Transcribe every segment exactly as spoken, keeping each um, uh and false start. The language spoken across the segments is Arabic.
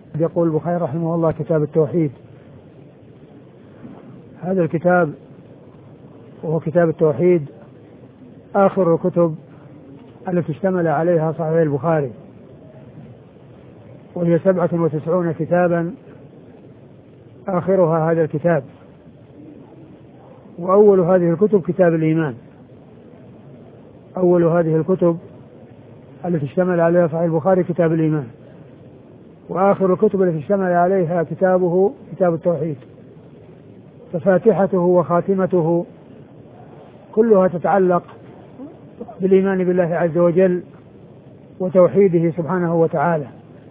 يقول البخاري رحمه الله كتاب التوحيد. هذا الكتاب وهو كتاب التوحيد آخر الكتب التي اشتمل عليها صحيح البخاري، وهي سبعة وتسعون كتابا آخرها هذا الكتاب. وأول هذه الكتب كتاب الإيمان، أول هذه الكتب التي اشتمل عليها صحيح البخاري كتاب الإيمان، وآخر الكتب التي اشتمل عليها كتابه كتاب التوحيد. ففاتحته وخاتمته كلها تتعلق بالإيمان بالله عز وجل وتوحيده سبحانه وتعالى.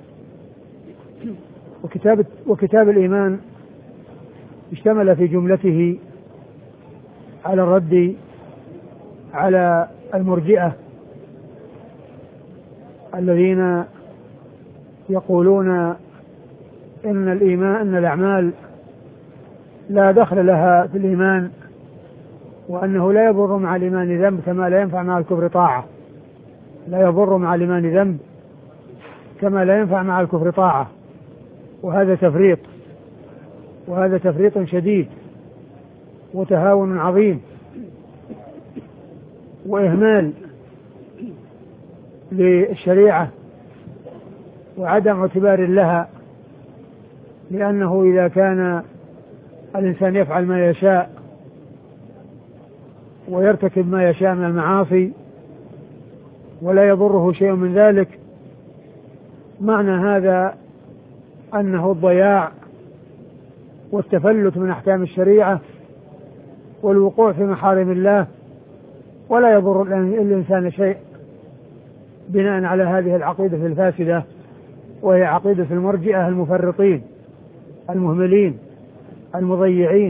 وكتاب, وكتاب الإيمان اشتمل في جملته على الرد على المرجئة الذين يقولون إن الإيمان أن الأعمال لا دخل لها في الإيمان، وأنه لا يضر مع الإيمان ذنب كما لا ينفع مع الكفر طاعة، لا يضر مع الإيمان ذنب كما لا ينفع مع الكفر طاعة. وهذا تفريط، وهذا تفريط شديد وتهاون عظيم وإهمال للشريعة وعدم اعتبار لها، لأنه إذا كان الإنسان يفعل ما يشاء ويرتكب ما يشاء من المعاصي ولا يضره شيء من ذلك، معنى هذا أنه الضياع والتفلت من أحكام الشريعة والوقوع في محارم الله، ولا يضر الإنسان شيء بناء على هذه العقيدة الفاسدة، وهي عقيدة المرجئة المفرطين المهملين المضيعين.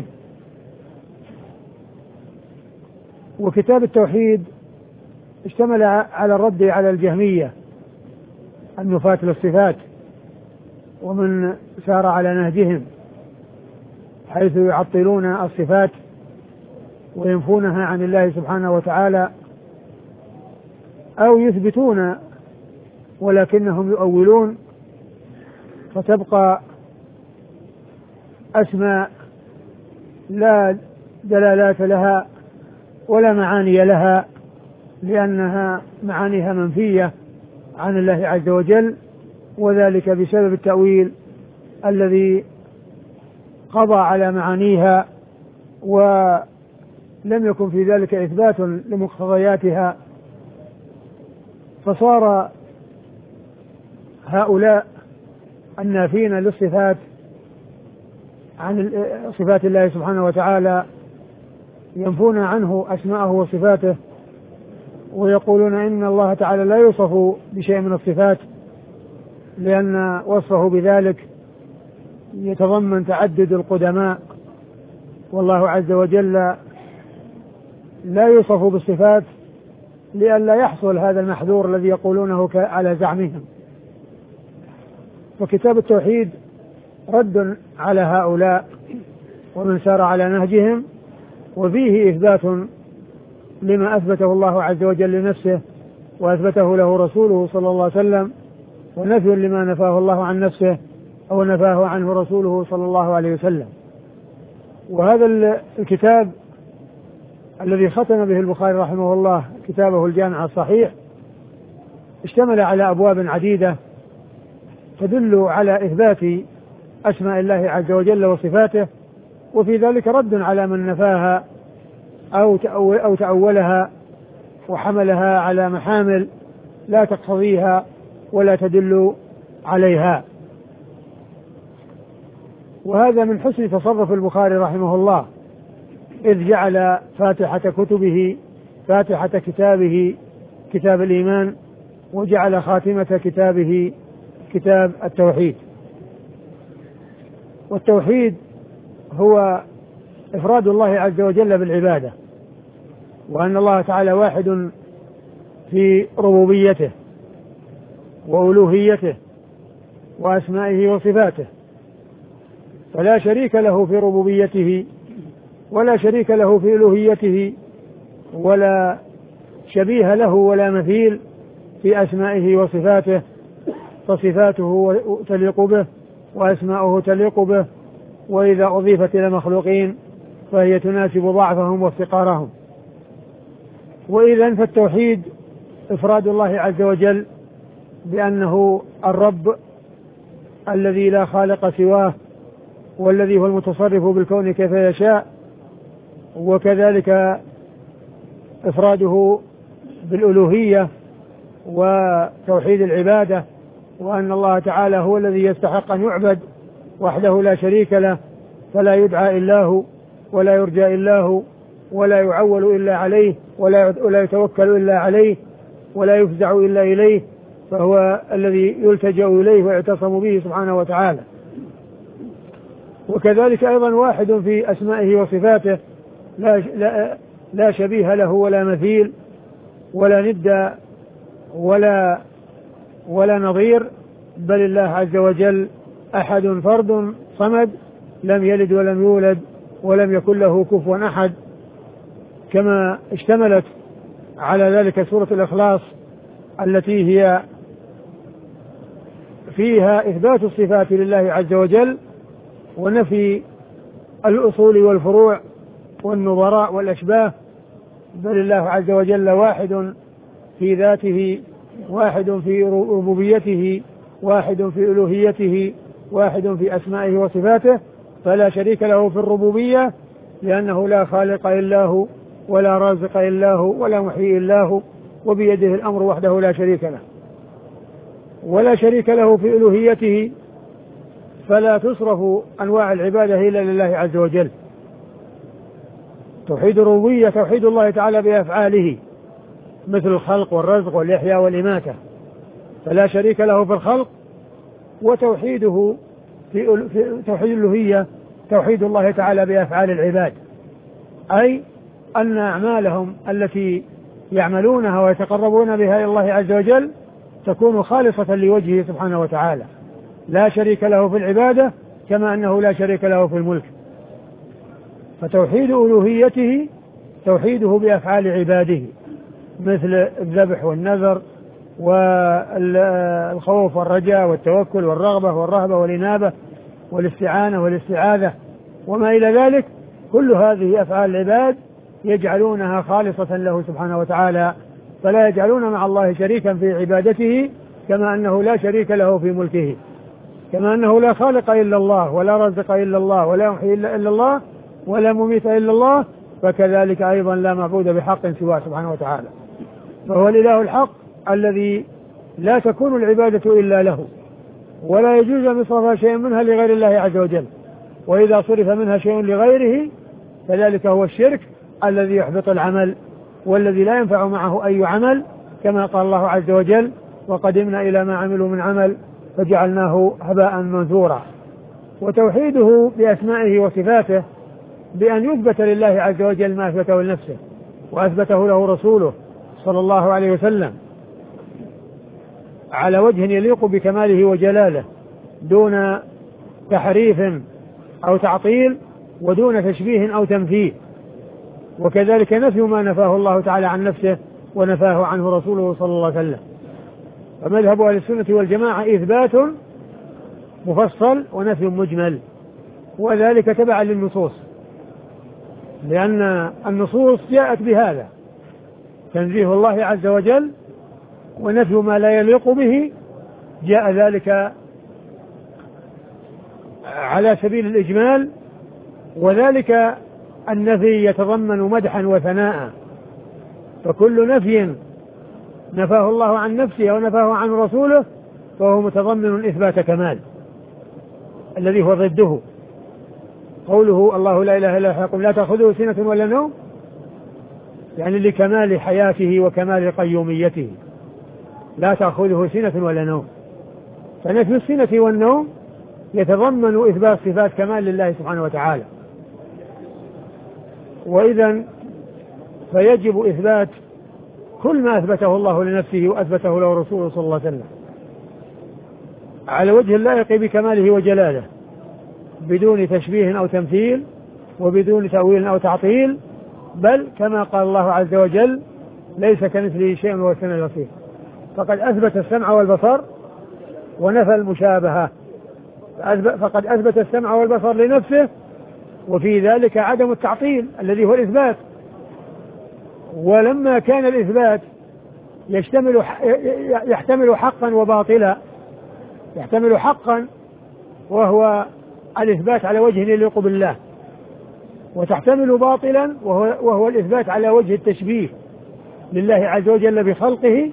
وكتاب التوحيد اشتمل على الرد على الجهمية النفاة للصفات ومن سار على نهجهم، حيث يعطلون الصفات وينفونها عن الله سبحانه وتعالى، أو يثبتون ولكنهم يؤولون، فتبقى أسماء لا دلالات لها ولا معاني لها، لأنها معانيها منفية عن الله عز وجل، وذلك بسبب التأويل الذي قضى على معانيها ولم يكن في ذلك إثبات لمقتضياتها. فصار هؤلاء النافين للصفات عن صفات الله سبحانه وتعالى ينفون عنه أسماءه وصفاته، ويقولون إن الله تعالى لا يوصف بشيء من الصفات، لأن وصفه بذلك يتضمن تعدد القدماء، والله عز وجل لا يوصف بالصفات لئلا يحصل هذا المحذور الذي يقولونه على زعمهم. وكتاب التوحيد رد على هؤلاء ومن سار على نهجهم، وفيه إثبات لما أثبته الله عز وجل لنفسه وأثبته له رسوله صلى الله عليه وسلم، ونفي لما نفاه الله عن نفسه أو نفاه عنه رسوله صلى الله عليه وسلم. وهذا الكتاب الذي ختم به البخاري رحمه الله كتابه الجامع الصحيح اشتمل على أبواب عديدة تدل على إثبات أسماء الله عز وجل وصفاته، وفي ذلك رد على من نفاها أو أو تأولها وحملها على محامل لا تقتضيها ولا تدل عليها. وهذا من حسن تصرف البخاري رحمه الله، إذ جعل فاتحة كتبه فاتحة كتابه كتاب الإيمان، وجعل خاتمة كتابه كتاب التوحيد. والتوحيد هو إفراد الله عز وجل بالعبادة، وأن الله تعالى واحد في ربوبيته وألوهيته وأسمائه وصفاته، فلا شريك له في ربوبيته ولا شريك له في ألوهيته ولا شبيه له ولا مثيل في أسمائه وصفاته، فصفاته تليق به وأسماؤه تليق به، وإذا أضيفت إلى مخلوقين فهي تناسب ضعفهم وافتقارهم. وإذا فالتوحيد إفراد الله عز وجل بأنه الرب الذي لا خالق سواه، والذي هو المتصرف بالكون كيف يشاء، وكذلك إفراده بالألوهية وتوحيد العبادة، وأن الله تعالى هو الذي يستحق أن يعبد وحده لا شريك له، فلا يدعى إلا هو ولا يرجى إلا هو ولا يعول إلا عليه ولا يتوكل إلا عليه ولا يفزع إلا إليه، فهو الذي يلتجأ إليه ويعتصم به سبحانه وتعالى. وكذلك أيضا واحد في أسمائه وصفاته، لا, لا, لا شبيه له ولا مثيل ولا ند ولا ولا نظير، بل الله عز وجل أحد فرد صمد، لم يلد ولم يولد ولم يكن له كفوا أحد، كما اشتملت على ذلك سورة الإخلاص التي هي فيها إثبات الصفات لله عز وجل ونفي الأصول والفروع والنظراء والأشباه، بل الله عز وجل واحد في ذاته، واحد في ربوبيته، واحد في ألوهيته، واحد في أسمائه وصفاته، فلا شريك له في الربوبية لأنه لا خالق إلا هو ولا رازق إلا هو ولا محيي إلا هو، وبيده الأمر وحده لا شريك له. ولا شريك له في ألوهيته، فلا تصرف أنواع العبادة إلا لله عز وجل. توحيد الربوبية توحيد الله تعالى بأفعاله مثل الخلق والرزق والإحياء والإماتة، فلا شريك له في الخلق. وتوحيده في توحيد الألوهية توحيد الله تعالى بأفعال العباد، أي أن أعمالهم التي يعملونها ويتقربون بها إلى الله عز وجل تكون خالصة لوجهه سبحانه وتعالى، لا شريك له في العبادة كما أنه لا شريك له في الملك. فتوحيد ألوهيته توحيده بأفعال عباده مثل الذبح والنذر والخوف والرجاء والتوكل والرغبة والرهبة والإنابة والاستعانة والاستعاذة وما إلى ذلك، كل هذه أفعال العباد يجعلونها خالصة له سبحانه وتعالى، فلا يجعلون مع الله شريكا في عبادته، كما أنه لا شريك له في ملكه، كما أنه لا خالق إلا الله ولا رزق إلا الله ولا محيي إلا الله ولا مميت إلا الله، فكذلك أيضا لا معبود بحق سواه سبحانه وتعالى. فهو الإله الحق الذي لا تكون العبادة إلا له، ولا يجوز أن يصرف شيء منها لغير الله عز وجل، وإذا صرف منها شيء لغيره فذلك هو الشرك الذي يحبط العمل والذي لا ينفع معه أي عمل، كما قال الله عز وجل: وقدمنا إلى ما عملوا من عمل فجعلناه هباء منثورا. وتوحيده بأسمائه وصفاته بأن يثبت لله عز وجل ما أثبته لنفسه وأثبته له رسوله صلى الله عليه وسلم على وجه يليق بكماله وجلاله، دون تحريف أو تعطيل ودون تشبيه أو تمثيل. وكذلك نفي ما نفاه الله تعالى عن نفسه ونفاه عنه رسوله صلى الله عليه وسلم. فمذهب أهل السنة والجماعة إثبات مفصل ونفي مجمل، وذلك تبعا للنصوص، لأن النصوص جاءت بهذا: تنزيه الله عز وجل ونفي ما لا يليق به، جاء ذلك على سبيل الإجمال، وذلك النفي يتضمن مدحا وثناء، فكل نفي نفاه الله عن نفسه أو نفاه عن رسوله فهو متضمن إثبات كمال الذي هو ضده. قوله الله لا إله إلا هو لا تأخذه سنة ولا نوم، يعني لكمال حياته وكمال قيوميته، لا تأخذه سنة ولا نوم. فنفي السنة والنوم يتضمن إثبات صفات كمال لله سبحانه وتعالى، وإذن فيجب إثبات كل ما أثبته الله لنفسه وأثبته له رسوله صلى الله عليه وسلم على وجه اللائق بكماله وجلاله، بدون تشبيه أو تمثيل وبدون تأويل أو تعطيل، بل كما قال الله عز وجل: ليس كمثله شيء وهو السميع البصير. فقد أثبت السمع والبصر ونفى المشابهة فقد أثبت السمع والبصر لنفسه، وفي ذلك عدم التعطيل الذي هو الإثبات. ولما كان الإثبات يشتمل يحتمل حقا وباطلا، يحتمل حقا وهو الإثبات على وجه يليق بالله، وتحتمل باطلا وهو, وهو الإثبات على وجه التشبيه لله عز وجل بخلقه.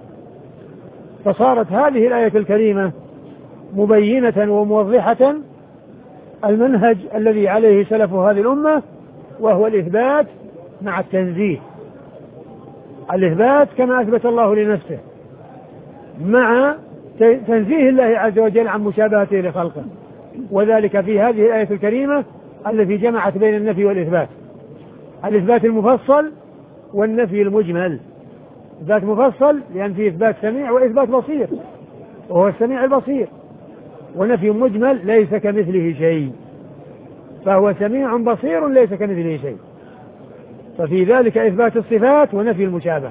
فصارت هذه الآية الكريمة مبينة وموضحة المنهج الذي عليه سلف هذه الأمة، وهو الإثبات مع التنزيه. الإثبات كما أثبت الله لنفسه مع تنزيه الله عز وجل عن مشابهته لخلقه، وذلك في هذه الآية الكريمة التي جمعت بين النفي والإثبات، الإثبات المفصل والنفي المجمل. إثبات مفصل لأن فيه إثبات سميع وإثبات بصير وهو السميع البصير، ونفي مجمل ليس كمثله شيء، فهو سميع بصير ليس كمثله شيء. ففي ذلك إثبات الصفات ونفي المشابهة.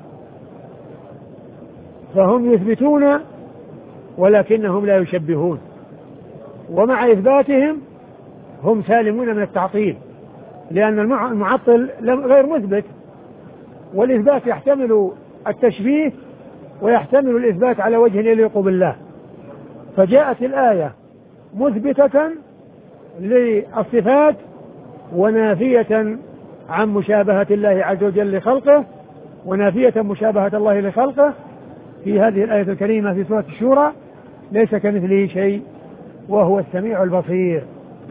فهم يثبتون ولكنهم لا يشبهون، ومع إثباتهم هم سالمون من التعطيل، لأن المعطل غير مثبت، والإثبات يحتمل التشبيه ويحتمل الإثبات على وجه يليق بالله. فجاءت الآية مثبتة للصفات ونافية عن مشابهة الله عز وجل لخلقه، ونافية مشابهة الله لخلقه في هذه الآية الكريمة في سورة الشورى: ليس كمثله شيء وهو السميع البصير.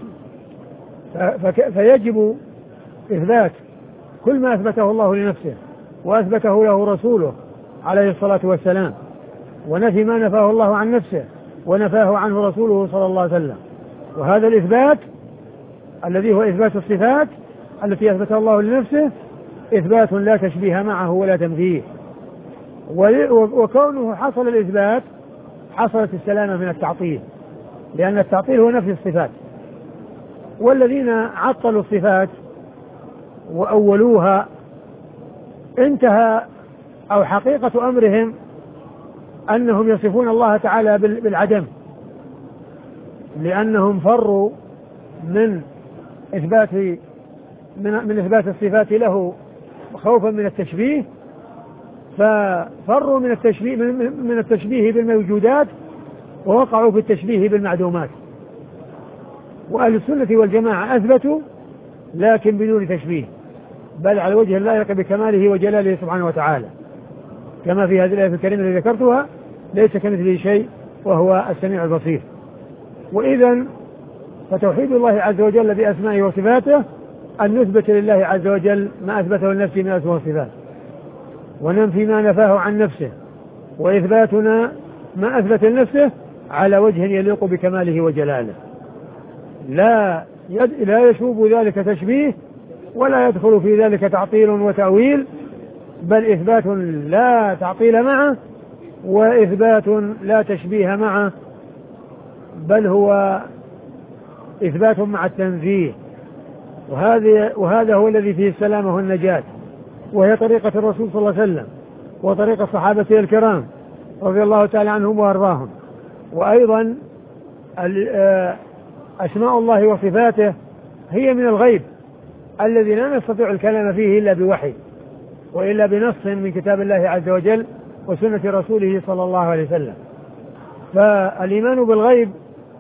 فيجب إثبات كل ما أثبته الله لنفسه وأثبته له رسوله عليه الصلاة والسلام، ونفي ما نفاه الله عن نفسه ونفاه عنه رسوله صلى الله عليه وسلم. وهذا الإثبات الذي هو إثبات الصفات التي أثبتها الله لنفسه إثبات لا تشبيه معه ولا تمثيل، وكونه حصل الإثبات حصلت السلامة من التعطيل، لأن التعطيل هو نفي الصفات. والذين عطلوا الصفات وأولوها انتهى أو حقيقة أمرهم أنهم يصفون الله تعالى بالعدم، لأنهم فروا من إثبات من, من إثبات الصفات له خوفا من التشبيه، ففروا من التشبيه من, من التشبيه بالموجودات ووقعوا في التشبيه بالمعدومات. وأهل السنة والجماعة أثبتوا لكن بدون تشبيه، بل على وجه اللائق بكماله وجلاله سبحانه وتعالى، كما في هذه الآية الكريمة التي ذكرتها: ليس كمثله شيء وهو السميع البصير. وإذن فتوحيد الله عز وجل بأسمائه وصفاته أن نثبت لله عز وجل ما أثبته لنفسه من أسماء وصفات، وننفي ما نفاه عن نفسه، وإثباتنا ما أثبت لنفسه على وجه يليق بكماله وجلاله، لا يد... لا يشوب ذلك تشبيه ولا يدخل في ذلك تعطيل وتأويل، بل إثبات لا تعطيل معه وإثبات لا تشبيه معه، بل هو إثبات مع التنزيه. وهذا وهذا هو الذي فيه السلامة والنجاة، وهي طريقة الرسول صلى الله عليه وسلم وطريقة صحابته الكرام رضي الله تعالى عنهم وأرضاهم. وأيضا أسماء الله وصفاته هي من الغيب الذي لا نستطيع الكلام فيه إلا بوحي وإلا بنص من كتاب الله عز وجل وسنة رسوله صلى الله عليه وسلم. فالإيمان بالغيب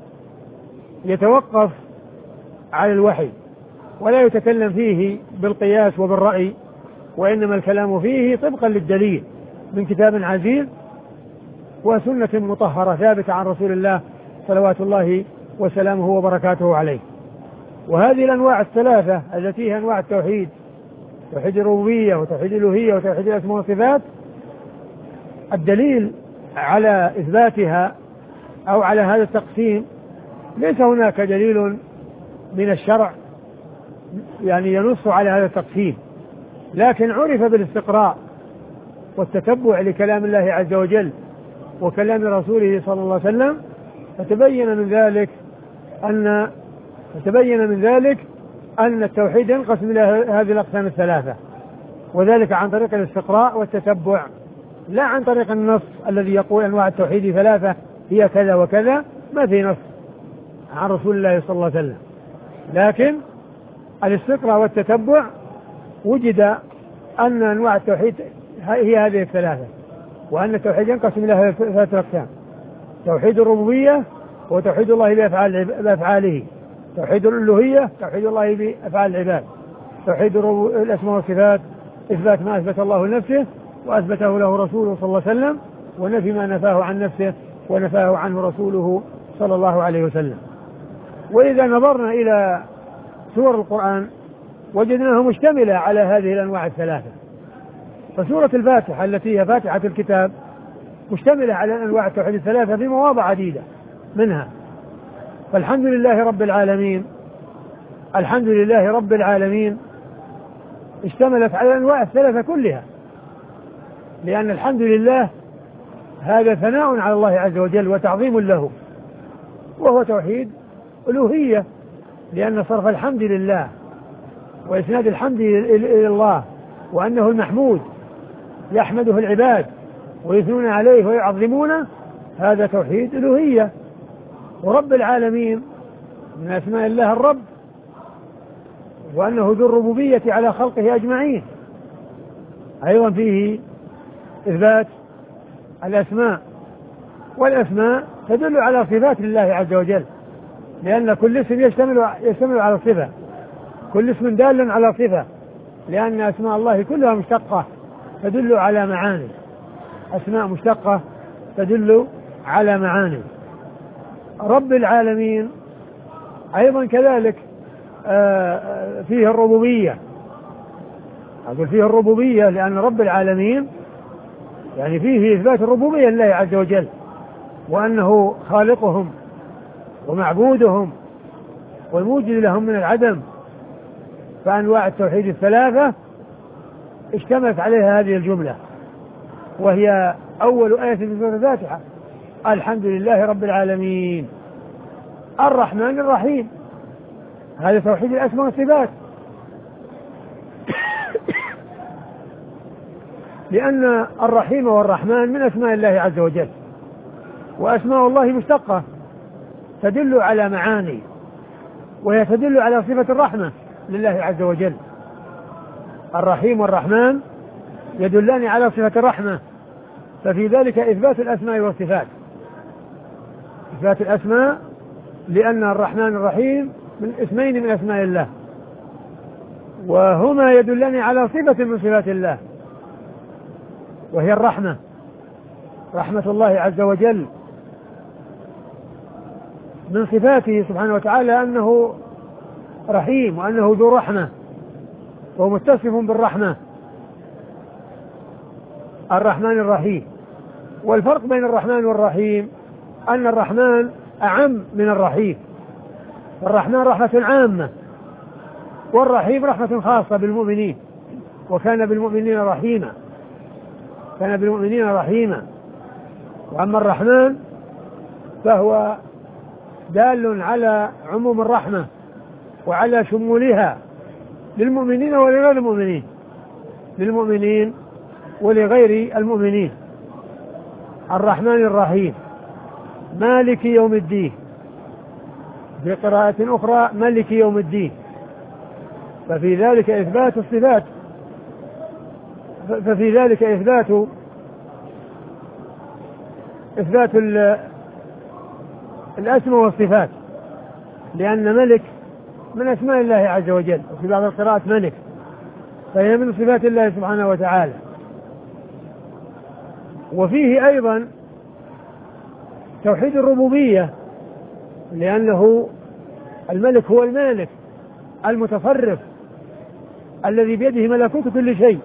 يتوقف على الوحي ولا يتكلم فيه بالقياس وبالرأي، وإنما الكلام فيه طبقا للدليل من كتاب عزيز وسنة مطهرة ثابتة عن رسول الله صلوات الله وسلامه وبركاته عليه. وهذه الأنواع الثلاثة التي هي أنواع التوحيد: توحيد الربوبية وتوحيد الألوهية وتوحيد الأسماء والصفات، الدليل على إثباتها أو على هذا التقسيم ليس هناك دليل من الشرع يعني ينص على هذا التقسيم، لكن عرف بالاستقراء والتتبع لكلام الله عز وجل وكلام رسوله صلى الله عليه وسلم، فتبين من ذلك أن فتبين من ذلك أن التوحيد ينقسم إلى هذه الأقسام الثلاثة، وذلك عن طريق الاستقراء والتتبع، لا عن طريق النص الذي يقول أنواع التوحيد ثلاثة هي كذا وكذا. ما في نص عن رسول الله صلى الله عليه وسلم. لكن الاستقراء والتتبع وجد أن أنواع التوحيد هي هذه الثلاثة، وأن التوحيد ينقسم إلى ثلاثة أقسام: توحيد الربوبية وتوحيد الله بأفعاله، توحيد الألوهية توحيد الله بأفعال العباد، توحيد الأسماء والصفات إثبات ما أثبت الله لنفسه وأثبته له رسوله صلى الله عليه وسلم، ونفي ما نفاه عن نفسه ونفاه عنه رسوله صلى الله عليه وسلم. وإذا نظرنا إلى سور القرآن وجدناها مشتملة على هذه الأنواع الثلاثة. فسورة الفاتحة التي هي فاتحة الكتاب مشتملة على أنواع التوحيد الثلاثة في مواضع عديدة منها. فالحمد لله رب العالمين، الحمد لله رب العالمين اشتملت على الأنواع الثلاثة كلها، لأن الحمد لله هذا ثناء على الله عز وجل وتعظيم له، وهو توحيد ألوهية، لأن صرف الحمد لله وإسناد الحمد إلى الله وأنه المحمود يحمده العباد ويثنون عليه ويعظمونه، هذا توحيد ألوهية. ورب العالمين من أسماء الله الرب، وأنه ذو الربوبية على خلقه أجمعين، أيضا فيه إثبات الأسماء، والأسماء تدل على صفات الله عز وجل، لأن كل اسم يشتمل, يشتمل على صفة، كل اسم دال على صفة، لأن أسماء الله كلها مشتقة تدل على معاني، أسماء مشتقة تدل على معاني. رب العالمين أيضا كذلك فيه الربوبية، أقول فيه الربوبية لأن رب العالمين يعني فيه إثبات الربوبية لله عز وجل، وأنه خالقهم ومعبودهم والموجد لهم من العدم. فأنواع التوحيد الثلاثة اشتملت عليها هذه الجملة، وهي أول آية في سورة الفاتحة: الحمد لله رب العالمين الرحمن الرحيم. هذا توحيد الأسماء والصفات، لأن الرحيم والرحمن من أسماء الله عز وجل، وأسماء الله مشتقة تدل على معاني، وهي تدل على صفة الرحمة لله عز وجل. الرحيم والرحمن يدلان على صفة الرحمة، ففي ذلك إثبات الأسماء والصفات، إثبات الأسماء، لأن الرحمن الرحيم من اسمين من أسماء الله، وهما يدلان على صفة من صفات الله، وهي الرحمة، رحمة الله عز وجل. من صفاته سبحانه وتعالى أنه رحيم وأنه ذو رحمة، وهو متصف بالرحمة، الرحمن الرحيم. والفرق بين الرحمن والرحيم أن الرحمن أعم من الرحيم، الرحمن رحمة عامة، والرحيم رحمة خاصة بالمؤمنين، وكان بالمؤمنين رحيما، كان بالمؤمنين رحيما. وأما الرحمن فهو دال على عموم الرحمة وعلى شمولها للمؤمنين ولغير المؤمنين، للمؤمنين ولغير المؤمنين. الرحمن الرحيم مالك يوم الدين، في قراءة أخرى ملك يوم الدين، ففي ذلك إثبات الصفات، ففي ذلك إثبات إثبات الأسماء والصفات، لأن ملك من أسماء الله عز وجل، وفي بعض القراءات ملك، فهي من صفات الله سبحانه وتعالى. وفيه أيضا توحيد الربوبية، لأنه الملك هو المالك المتصرف الذي بيده ملكوت كل شيء.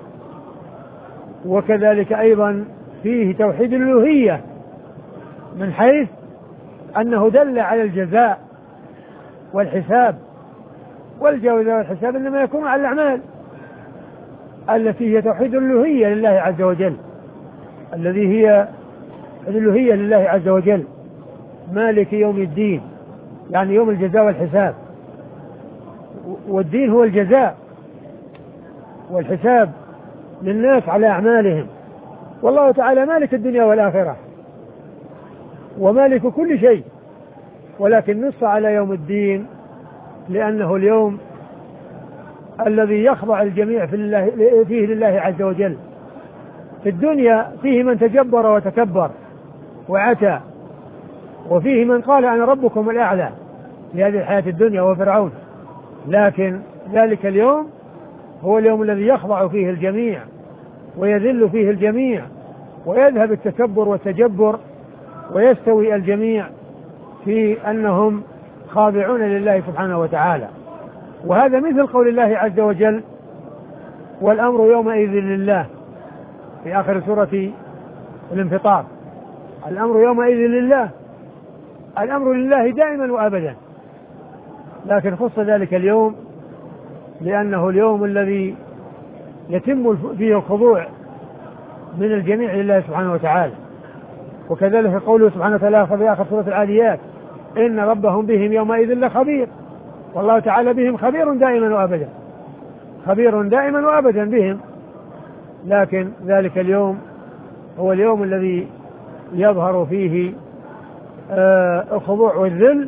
وكذلك أيضا فيه توحيد الألوهية، من حيث أنه دل على الجزاء والحساب، والجزاء والحساب إنما يكون على الأعمال التي هي توحيد الألوهية لله عز وجل، الذي هي الألوهية لله عز وجل، مالك يوم الدين، يعني يوم الجزاء والحساب، والدين هو الجزاء والحساب للناس على أعمالهم. والله تعالى مالك الدنيا والآخرة ومالك كل شيء، ولكن نص على يوم الدين لأنه اليوم الذي يخضع الجميع في الله فيه لله عز وجل. في الدنيا فيه من تجبر وتكبر وعتى، وفيه من قال أنا ربكم الأعلى في هذه الحياة الدنيا وفرعون، لكن ذلك اليوم هو اليوم الذي يخضع فيه الجميع ويذل فيه الجميع ويذهب التكبر والتجبر ويستوي الجميع في أنهم خاضعون لله سبحانه وتعالى. وهذا مثل قول الله عز وجل والأمر يومئذ لله في آخر سورة الانفطار. الأمر يومئذ لله، الأمر لله دائما وأبدا، لكن خص ذلك اليوم لأنه اليوم الذي يتم فيه الخضوع من الجميع لله سبحانه وتعالى. وكذلك قوله سبحانه وتعالى في آخر سورة العاديات إن ربهم بهم يومئذ لخبير، والله تعالى بهم خبير دائما وأبدا، خبير دائما وأبدا بهم. لكن ذلك اليوم هو اليوم الذي يظهر فيه آه الخضوع والذل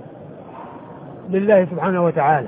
لله سبحانه وتعالى.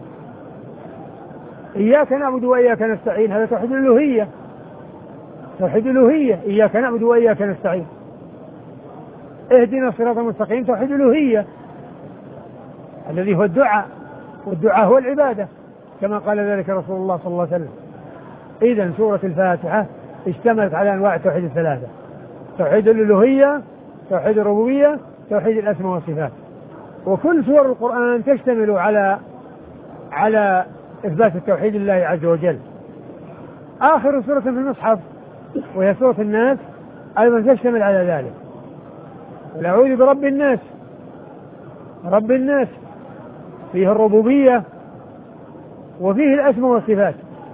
إياك نعبد وإياك نستعين، هذا توحيد الألوهية، توحيد الألوهية، إياك نعبد وإياك نستعين. اهدنا الصراط المستقيم، توحيد الألوهية الذي هو الدعاء، والدعاء هو العبادة كما قال ذلك رسول الله صلى الله عليه وسلم. إذن سورة الفاتحة اشتملت على أنواع التوحيد الثلاثة: توحيد الألوهية، توحيد الربوبية، توحيد الأسماء والصفات. وكل سور القرآن تشتمل على على إثبات التوحيد لله عز وجل. آخر سورة في المصحف وهي سورة الناس أيضا تشتمل على ذلك: قل أعوذ برب الناس، رب الناس فيه الربوبية وفيه الأسماء والصفات.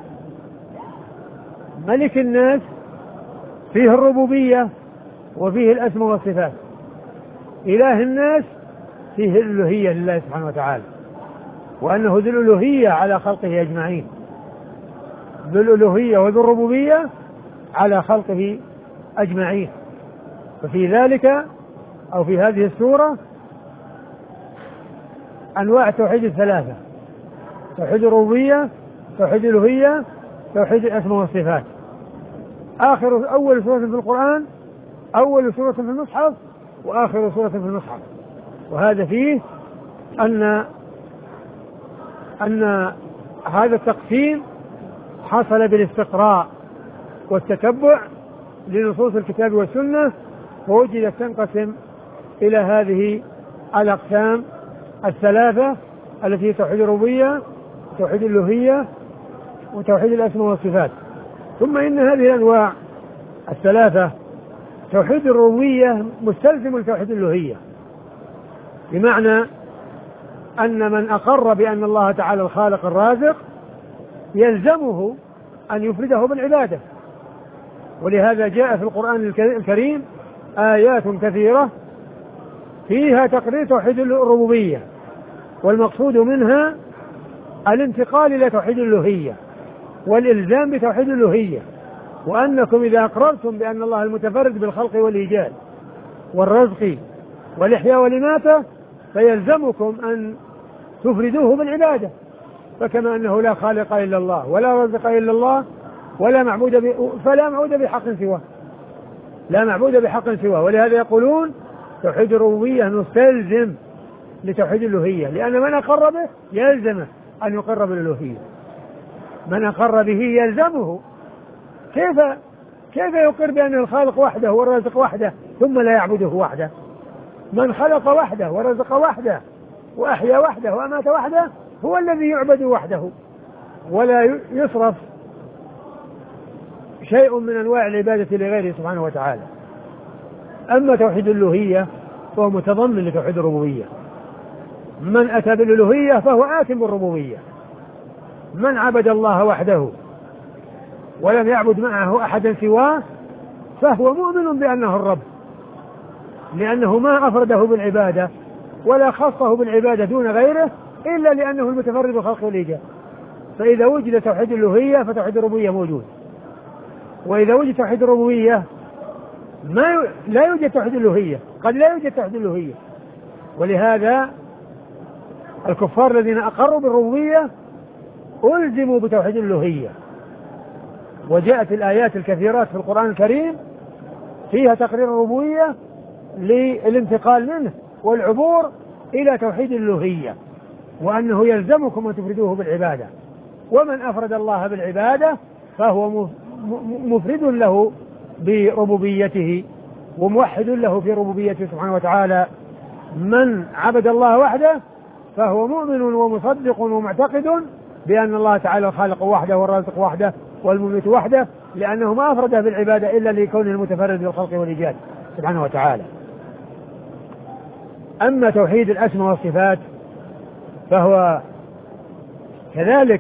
ملك الناس فيه الربوبية وفيه الأسماء والصفات. إله الناس فيه الألوهية لله سبحانه وتعالى، وأنه ذو الألوهية على خلقه أجمعين، ذو الألوهية وذو الربوبية على خلقه أجمعين. ففي ذلك أو في هذه السورة أنواع التوحيد الثلاثة: توحيد الربوبية، توحيد الألوهية، توحيد الأسماء والصفات. آخر أول سورة في القرآن، أول سورة في المصحف، وآخر سورة في المصحف. وهذا فيه أن أن هذا التقسيم حصل بالاستقراء والتتبع لنصوص الكتاب والسنة، ووجدت تنقسم إلى هذه الأقسام الثلاثة التي هي توحيد الربوبية، توحيد الألوهية، وتوحيد الأسماء والصفات. ثم إن هذه الأنواع الثلاثة توحيد الربوبية مستلزم لتوحيد الألوهية، بمعنى أن من أقر بأن الله تعالى الخالق الرازق يلزمه أن يفرده بالعبادة. ولهذا جاء في القرآن الكريم آيات كثيرة فيها تقرير توحيد الربوبية، والمقصود منها الانتقال إلى توحيد الألوهية والإلزام بتوحيد الألوهية، وأنكم إذا أقررتم بأن الله المتفرد بالخلق والإيجاد والرزق والإحياء والإماتة فيلزمكم أن تفردوه بالعبادة. فكما أنه لا خالق إلا الله ولا رزق إلا الله ولا معبود ب... فلا معبود بحق سواه، لا معبود بحق سواه. ولهذا يقولون توحيد الربوبية مستلزم لتوحيد الألوهية، لأن من أقر به يلزمه أن يقر بالألوهية، من أقر به يلزمه. كيف كيف يقر بأن الخالق وحده والرازق وحده ثم لا يعبده وحده؟ من خلق وحده ورزق وحده وأحيا وحده وأمات وحده هو الذي يعبد وحده، ولا يصرف شيء من أنواع العبادة لغيره سبحانه وتعالى. أما توحيد الألوهية فهو متضمن لتوحيد الربوبية. من أتى بالألوهية فهو آت بالربوبية. من عبد الله وحده ولم يعبد معه أحدا سواه فهو مؤمن بأنه الرب، لأنه ما أفرده بالعبادة ولا خصه بالعبادة دون غيره إلا لأنه المتفرد بالخلق والإيجاد. فإذا وجد توحيد الألوهية فتوحيد الربوبية موجود، وإذا وجد توحيد الربوبية ما ي... لا يوجد توحيد الألوهية، قد لا يوجد توحيد الألوهية، ولهذا الكفار الذين أقروا بالربوبية ألزموا بتوحيد الألوهية، وجاءت الآيات الكثيرات في القرآن الكريم فيها تقرير الربوبية للانتقال منه والعبور إلى توحيد الألوهية، وأنه يلزمكم أن تفردوه بالعبادة، ومن أفرد الله بالعبادة فهو مفرد له بربوبيته وموحد له في ربوبيته سبحانه وتعالى. من عبد الله وحده فهو مؤمن ومصدق ومعتقد بأن الله تعالى الخالق وحده والرازق وحده والمميت وحده، لأنه ما أفرده بالعبادة إلا لكونه المتفرد بالخلق والإيجاد سبحانه وتعالى. أما توحيد الأسماء والصفات فهو كذلك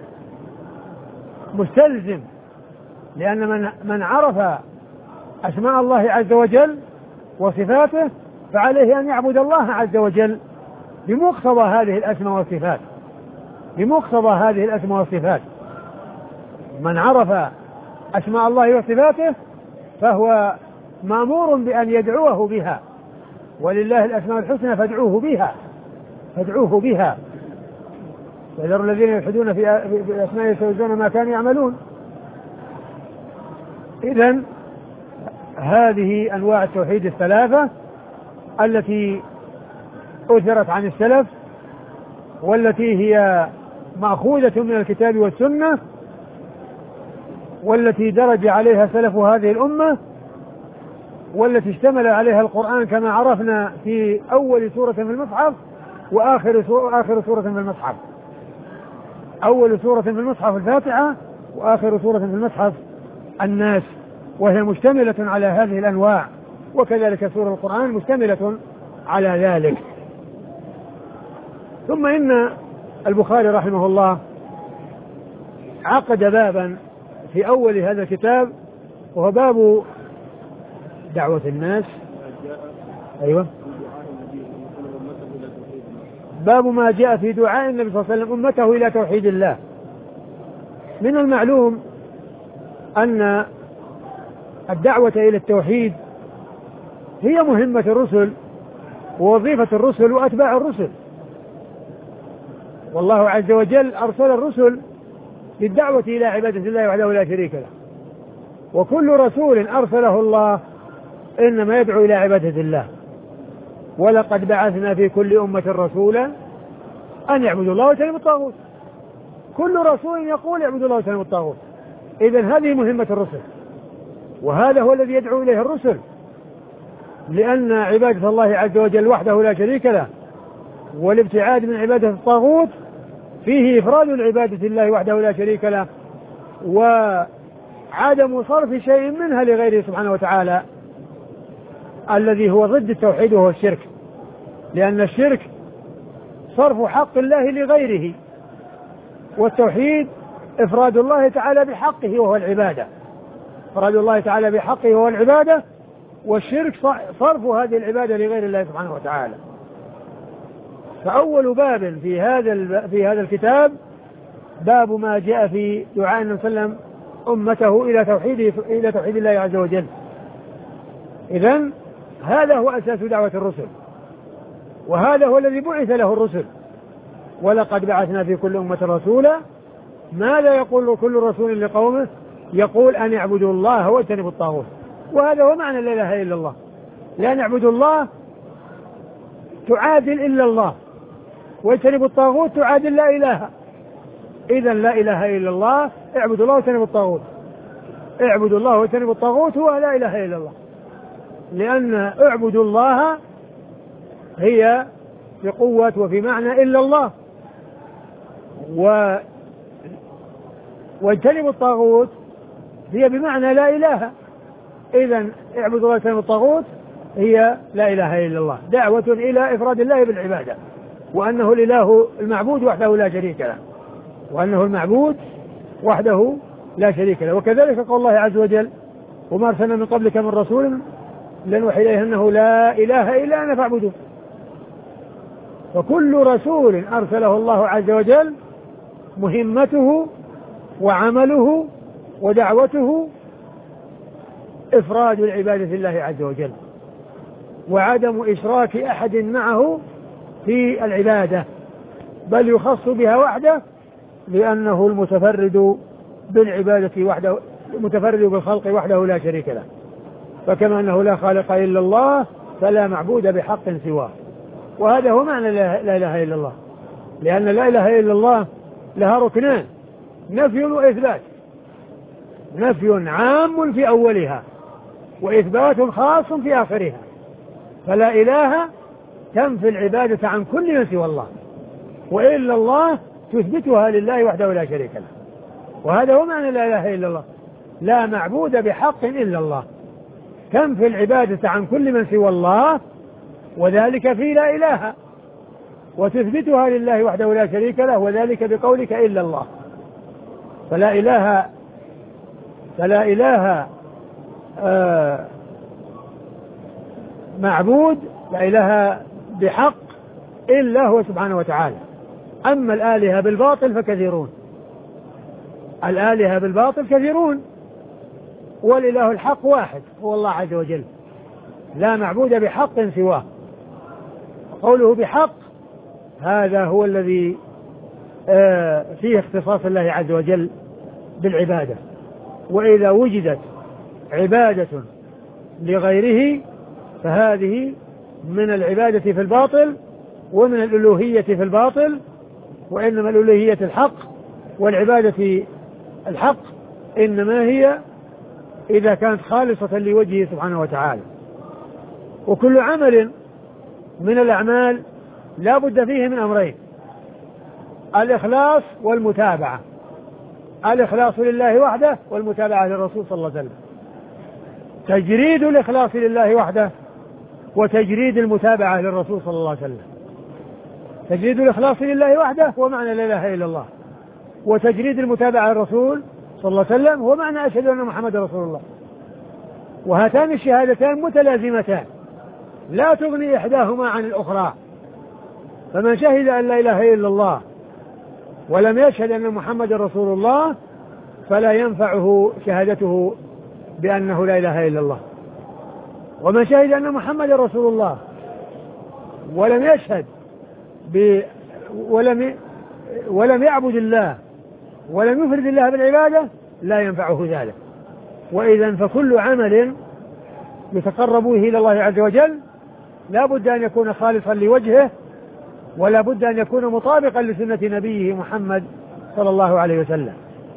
مستلزم، لأن من, من عرف أسماء الله عز وجل وصفاته فعليه أن يعبد الله عز وجل بمقتضى هذه الأسماء والصفات، بمقتضى هذه الأسماء والصفات. من عرف أسماء الله وصفاته فهو مأمور بأن يدعوه بها، ولله الأسماء الحسنى فادعوه بها فادعوه بها وذروا الذين يلحدون في أسماء يسوزون ما كانوا يعملون. إذن هذه أنواع التوحيد الثلاثة التي أثرت عن السلف، والتي هي مأخوذة من الكتاب والسنة، والتي درج عليها سلف هذه الأمة، والتي اشتمل عليها القرآن كما عرفنا في أول سورة في المصحف وآخر آخر سورة في المصحف. أول سورة في المصحف الفاتحة، وآخر سورة في المصحف الناس، وهي مشتملة على هذه الأنواع، وكذلك سورة القرآن مشتملة على ذلك. ثم إن البخاري رحمه الله عقد بابا في أول هذا الكتاب، وهو باب دعوة الناس. أيوة، باب ما جاء في دعاء النبي صلى الله عليه وسلم أمته إلى توحيد الله. من المعلوم أن الدعوة إلى التوحيد هي مهمة الرسل ووظيفة الرسل وأتباع الرسل، والله عز وجل أرسل الرسل للدعوة إلى عبادة الله وحده لا شريك له، وكل رسول أرسله الله إنما يدعو إلى عبادة الله. ولقد بعثنا في كل أمة رسولا أن يعبدوا الله واجتنبوا الطاغوت، كل رسول يقول اعبدوا الله واجتنبوا الطاغوت. إذن هذه مهمة الرسل، وهذا هو الذي يدعو إليه الرسل، لأن عبادة الله عز وجل وحده لا شريك له والابتعاد من عبادة الطاغوت فيه إفراد العبادة لله وحده لا شريك له، وعدم صرف شيء منها لغيره سبحانه وتعالى، الذي هو ضد التوحيد وهو الشرك، لأن الشرك صرف حق الله لغيره، والتوحيد إفراد الله تعالى بحقه وهو العبادة، إفراد الله تعالى بحقه وهو العبادة، والشرك صرف هذه العبادة لغير الله سبحانه وتعالى. فأول باب في هذا في هذا الكتاب باب ما جاء في دعاء النبي صلى الله عليه وسلم أمته إلى توحيد إلى توحيد الله عز وجل. إذن هذا هو أساس دعوة الرسل، وهذا هو الذي بعث له الرسل. ولقد بعثنا في كل أمة رسولا، ماذا يقول كل رسول لقومه؟ يقول أن اعبدوا الله واجتنبوا الطاغوت، وهذا هو معنى لا إله إلا الله، لا نعبد الله تعادل إلا الله، واجتنبوا الطاغوت تعادل لا إله. إذن لا إله إلا الله، اعبدوا الله واجتنبوا الطاغوت، اعبدوا الله واجتنبوا الطاغوت هو لا إله إلا الله، لأن اعبدوا الله هي في قوة وفي معنى إلا الله، و واجتنبوا الطاغوت هي بمعنى لا إله. إذن اعبدوا الله واجتنبوا الطاغوت هي لا إله إلا الله، دعوة إلى إفراد الله بالعبادة، وأنه الإله المعبود وحده لا شريك له، وأنه المعبود وحده لا شريك له. وكذلك قول الله عز وجل: وما أرسلنا من قبلك من رسول إلا نوحي إليه أنه لا إله إلا أنا فاعبدوه. فكل رسول أرسله الله عز وجل مهمته وعمله ودعوته إفراد العبادة لله عز وجل، وعدم إشراك أحد معه في العبادة، بل يخص بها وحده لأنه المتفرد بالعبادة وحده، المتفرد بالخلق وحده لا شريك له. فكما أنه لا خالق إلا الله فلا معبود بحق سواه. وهذا هو معنى لا إله إلا الله، لأن لا إله إلا الله لها ركنان: نفي وإثبات. نفي عام في أولها، وإثبات خاص في آخرها. فلا إله تنفي العبادة عن كل من سوى الله، وإلا الله تثبتها لله وحده لا شريك له. وهذا هو معنى لا إله إلا الله: لا معبود بحق إلا الله. تنفي العبادة عن كل من سوى الله، وذلك في لا إله، وتثبتها لله وحده لا شريك له، وذلك بقولك إلا الله. فلا إله فلا إله آه معبود، لا إله بحق إلا هو سبحانه وتعالى. أما الآلهة بالباطل فكثيرون، الآلهة بالباطل كثيرون، والإله الحق واحد هو الله عز وجل، لا معبود بحق سواه. قوله بحق هذا هو الذي آه فيه اختصاص الله عز وجل بالعبادة. وإذا وجدت عبادة لغيره فهذه من العبادة في الباطل ومن الألوهية في الباطل، وإنما الألوهية الحق والعبادة الحق إنما هي إذا كانت خالصة لوجهه سبحانه وتعالى. وكل عمل من الأعمال لا بد فيه من أمرين: الإخلاص والمتابعة. الإخلاص لله وحده والمتابعة للرسول صلى الله عليه وسلم. تجريد الإخلاص لله وحده وتجريد المتابعة للرسول صلى الله عليه وسلم. تجريد الإخلاص لله وحده هو معنى لا إله إلا الله، وتجريد المتابعة للرسول صلى الله عليه وسلم هو معنى أشهد أن محمد رسول الله. وهاتان الشهادتان متلازمتان لا تغني إحداهما عن الأخرى. فمن شهد أن لا إله إلا الله ولم يشهد أن محمد رسول الله فلا ينفعه شهادته بأنه لا إله إلا الله. ومن شهد أن محمد رسول الله ولم يشهد ب ولم ولم يعبد الله ولم يفرد الله بالعبادة لا ينفعه ذلك. وإذا فكل عمل يتقرب به إلى الله عز وجل لا بد أن يكون خالصا لوجهه، ولا بد أن يكون مطابقا لسنة نبيه محمد صلى الله عليه وسلم.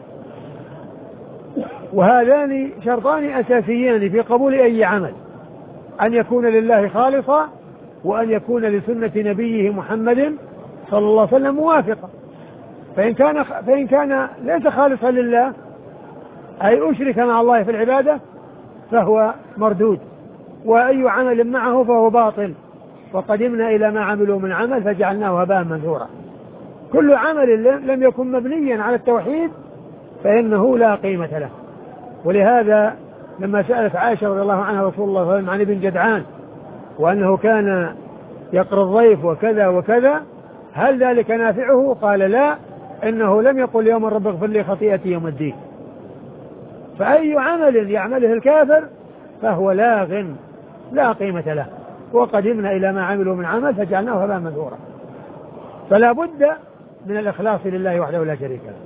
وهذان شرطان أساسيان في قبول أي عمل: أن يكون لله خالصا، وأن يكون لسنة نبيه محمد صلى الله عليه وسلم موافقا. فإن كان فإن كان ليس خالصا لله أي أشرك مع الله في العبادة فهو مردود، وأي عمل معه فهو باطل. وقدمنا إلى ما عملوا من عمل فجعلناه هباء منثورا. كل عمل لم يكن مبنيا على التوحيد فإنه لا قيمة له. ولهذا لما سألت عائشة رضي الله عنها رسول الله صلى الله عليه وسلم عن ابن جدعان وأنه كان يقرأ الضيف وكذا وكذا هل ذلك نافعه؟ قال لا، إنه لم يقل يوم رب اغفر لي خطيئتي يوم الدين. فأي عمل يعمله الكافر فهو لاغ لا قيمة له. وقدمنا إلى ما عملوا من عمل فجعلناه هباء منثورا. فلا بد من الإخلاص لله وحده لا شريك له،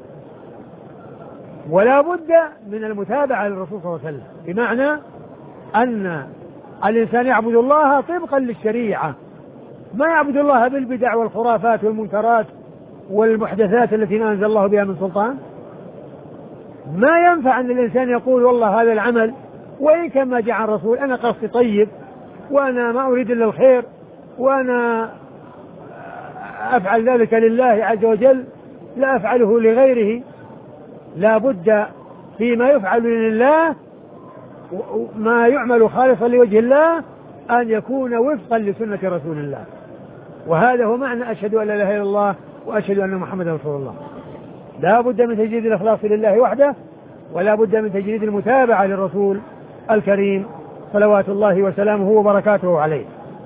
ولا بد من المتابعة للرسول صلى الله عليه وسلم، بمعنى أن الإنسان يعبد الله طبقا للشريعة، ما يعبد الله بالبدع والخرافات والمنكرات والمحدثات التي ما أنزل الله بها من سلطان. ما ينفع أن الإنسان يقول والله هذا العمل وإن كان ما جاء عن الرسول أنا قصدي طيب وأنا ما أريد إلا الخير وأنا أفعل ذلك لله عز وجل لا أفعله لغيره. لا بد فيما يفعل لله ما يعمل خالصا لوجه الله أن يكون وفقا لسنة رسول الله. وهذا هو معنى أشهد أن لا إله إلا الله وأشهد أن محمد رسول الله. لا بد من تجريد الإخلاص لله وحده، ولا بد من تجريد المتابعة للرسول الكريم صلوات الله وسلامه وبركاته عليه.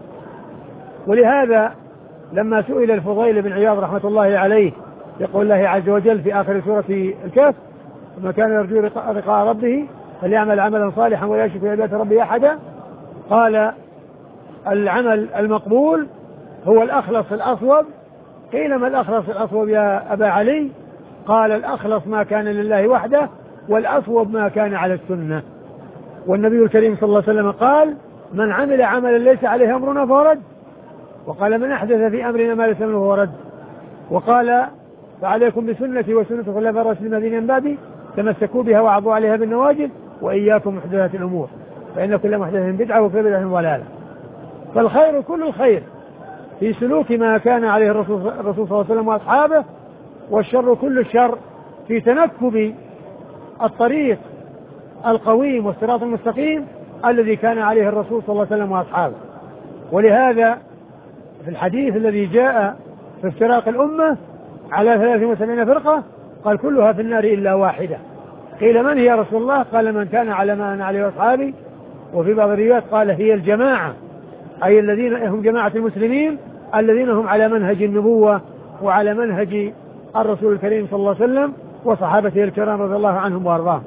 ولهذا لما سئل الفضيل بن عياض رحمة الله عليه يقول الله عز وجل في آخر سورة الكهف: وما كان يرجو لقاء ربه فليعمل عملا صالحا ولا يشرك بعبادة ربه أحدا، قال العمل المقبول هو الأخلص الأصوب. قيل ما الأخلص الأصوب يا أبا علي؟ قال الأخلص ما كان لله وحده، والأصوب ما كان على السنة. والنبي الكريم صلى الله عليه وسلم قال من عمل عملا ليس عليه أمرنا فهو رد، وقال من أحدث في أمرنا ما ليس منه فهو رد، وقال فعليكم بسنتي وسنة الخلفاء الراشدين الذين من بعدي تمسكوا بها وعضوا عليها بالنواجذ وإياكم محدثات الأمور فإن كل محدثة بدعة وكل بدعة ضلالة. فالخير كل الخير في سلوك ما كان عليه الرسول صلى الله عليه وسلم وأصحابه، والشر كل الشر في تنكب الطريق القويم والصراط المستقيم الذي كان عليه الرسول صلى الله عليه وسلم وأصحابه. ولهذا في الحديث الذي جاء في افتراق الأمة على ثلاث وسبعين فرقة قال كلها في النار إلا واحدة. قيل من هي يا رسول الله؟ قال من كان على ما أنا عليه وأصحابي. وفي بعض الروايات قال هي الجماعة، أي الذين هم جماعة المسلمين الذين هم على منهج النبوة وعلى منهج الرسول الكريم صلى الله عليه وسلم وصحابته الكرام رضي الله عنهم وأرضاهم.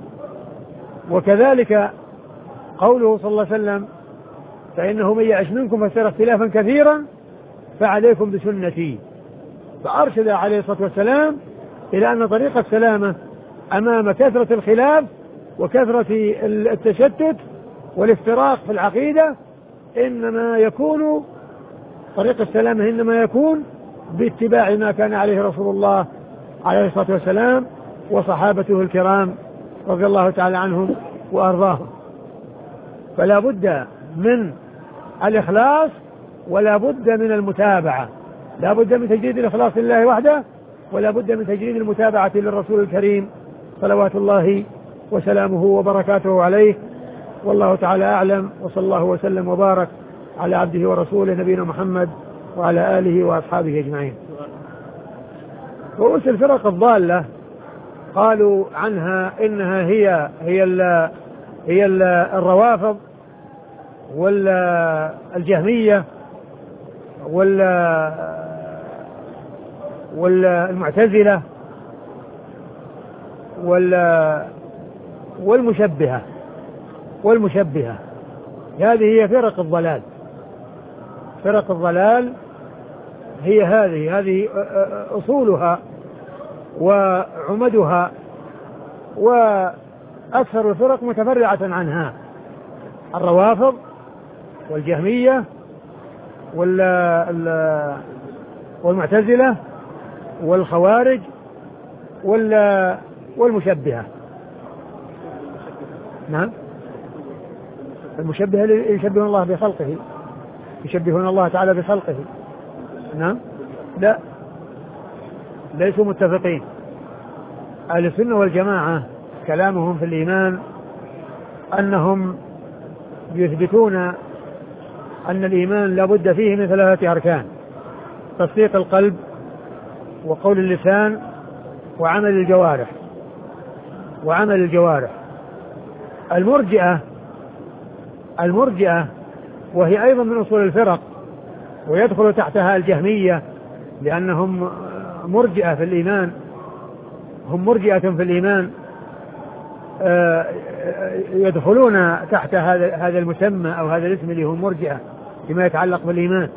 وكذلك قوله صلى الله عليه وسلم فإنه من يعش منكم فسيرى اختلافا كثيرا فعليكم بسنتي. فأرشد عليه الصلاة والسلام إلى أن طريق السلامة أمام كثرة الخلاف وكثرة التشتت والافتراق في العقيدة إنما يكون طريق السلامة إنما يكون باتباع ما كان عليه رسول الله عليه الصلاة والسلام وصحابته الكرام رضي الله تعالى عنهم وأرضاهم. فلا بد من الإخلاص ولا بد من المتابعة، لا بد من تجديد الإخلاص لله وحده ولا بد من تجديد المتابعة للرسول الكريم صلوات الله وسلامه وبركاته عليه. والله تعالى أعلم، وصلى الله وسلم وبارك على عبده ورسوله نبينا محمد وعلى آله وأصحابه أجمعين. رؤوس الفرق الضالة قالوا عنها إنها هي هي ال هي ال الروافض والجهمية والمعتزلة والمشبهة والمشبهة هذه هي فرق الضلال. فرق الضلال هي هذه هذه أصولها وعمدها، وأكثر الفرق متفرعة عنها: الروافض والجهمية والمعتزلة والخوارج والمشبهة. نعم، المشبهة يشبهون الله بخلقه، يشبهون الله تعالى بخلقه. نعم، لا، ليسوا متفقين. أهل السنة والجماعة كلامهم في الإيمان أنهم يثبتون أن الإيمان لا بد فيه من ثلاثة أركان: تصديق القلب وقول اللسان وعمل الجوارح وعمل الجوارح. المرجئة المرجئة وهي أيضا من أصول الفرق، ويدخل تحتها الجهمية لأنهم مرجئة في الإيمان، هم مرجئة في الإيمان، يدخلون تحت هذا هذا المسمى أو هذا الاسم اللي هو مرجئة فيما يتعلق بالإيمان.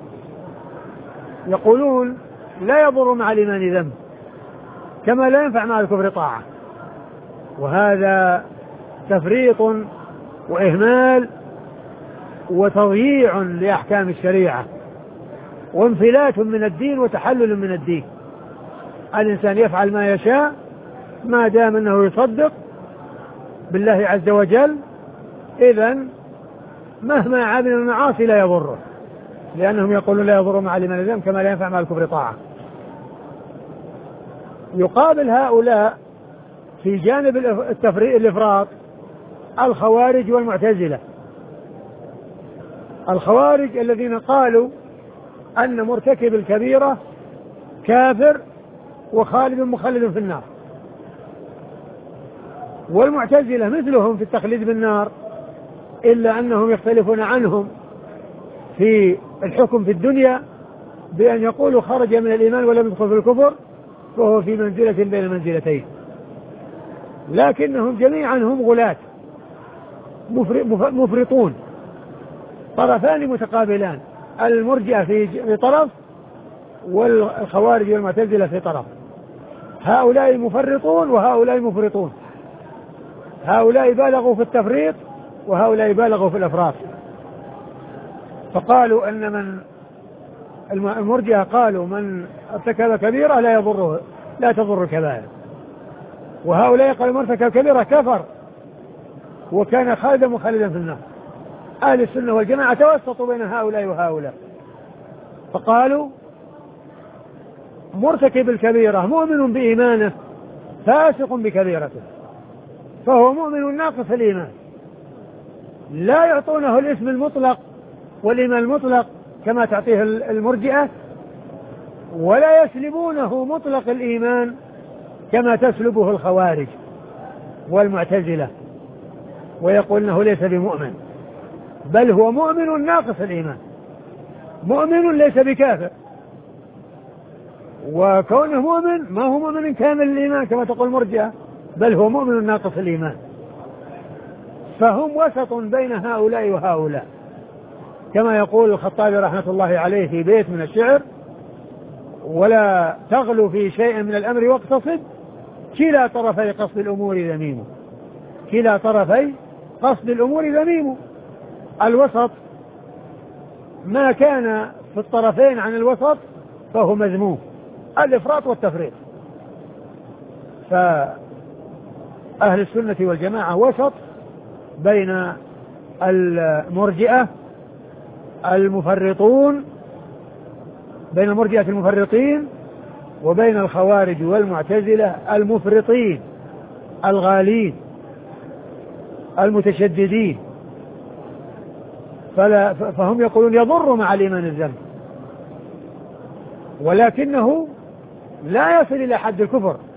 يقولون لا يضر مع الإيمان ذنب كما لا ينفع مع الكفر طاعة، وهذا تفريط وإهمال وتضييع لأحكام الشريعة وانفلات من الدين وتحلل من الدين. الإنسان يفعل ما يشاء ما دام أنه يصدق بالله عز وجل، إذن مهما عمل المعاصي لا يضره، لأنهم يقولون لا يضر مع الإيمان ذنب كما لا ينفع مع الكفر طاعة. يقابل هؤلاء في جانب التفريق الإفراط الخوارج والمعتزلة. الخوارج الذين قالوا أن مرتكب الكبيرة كافر وخالد مخلد في النار، والمعتزلة مثلهم في التخليد بالنار، إلا أنهم يختلفون عنهم في الحكم في الدنيا بأن يقولوا خرج من الإيمان ولم يدخل في الكفر فهو في منزلة بين منزلتين، لكنهم جميعا هم غلاة مفرطون طرفان متقابلان، المرجئة في طرف والخوارج والمعتزلة في طرف، هؤلاء مفرطون وهؤلاء مفرطون، هؤلاء بالغوا في التفريط وهؤلاء بالغوا في الإفراط. فقالوا أن من المرجئة قالوا من ارتكب كبيرة لا يضره لا تضر الكبائر، وهؤلاء قالوا من ارتكب كبيرة كفر وكان خالدا مخلدا في النار. أهل السنة والجماعة توسطوا بين هؤلاء وهؤلاء، فقالوا مرتكب الكبيرة مؤمن بإيمانه فاسق بكبيرته، فهو مؤمن ناقص الإيمان، لا يعطونه الاسم المطلق والإيمان المطلق كما تعطيه المرجئة، ولا يسلبونه مطلق الإيمان كما تسلبه الخوارج والمعتزلة، ويقول انه ليس بمؤمن، بل هو مؤمن ناقص الإيمان، مؤمن ليس بكافر، وكونه مؤمن ما هو مؤمن كامل الإيمان كما تقول المرجئة، بل هو مؤمن ناقص الإيمان. فهم وسط بين هؤلاء وهؤلاء، كما يقول الخطابي رحمة الله عليه في بيت من الشعر: ولا تغلو في شيء من الأمر واقتصد، كلا طرفي قصد الأمور ذميم، كلا طرفي قصد الأمور ذميم. الوسط ما كان في الطرفين عن الوسط فهو مذموم، الإفراط والتفريط. فأهل السنة والجماعة وسط بين المرجئة المفرطون، بين المرجئة المفرطين وبين الخوارج والمعتزلة المفرطين الغالين المتشددين. فلا فهم يقولون يضر مع الإيمان الذنب، ولكنه لا يصل إلى حد الكفر،